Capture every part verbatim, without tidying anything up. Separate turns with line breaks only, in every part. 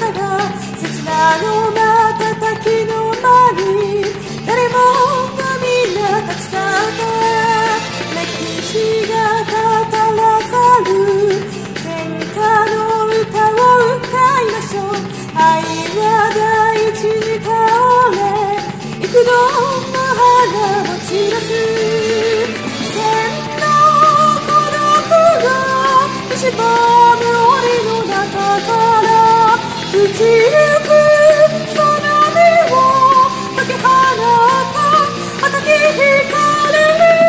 が切なの瞬きの間に誰もがみんな立ち去った歴史が語らざる戦火の歌を歌いましょう愛は大地に倒れ幾度も花を散らす千の孤独が蝕む檻の中から打ちゆくその目を解き放った赤き光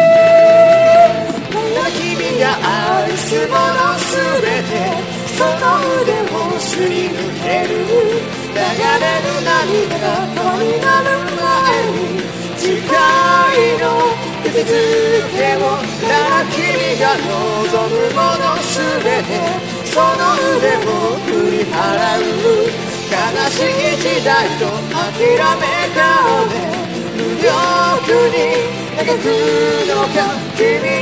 ただ君が愛すものすべてその腕をすり抜ける流れる涙が川になる前に誓いの口づけをなら君が望むものすべてその腕を振り払う悲しい時代と諦め顔で無力に描くのか君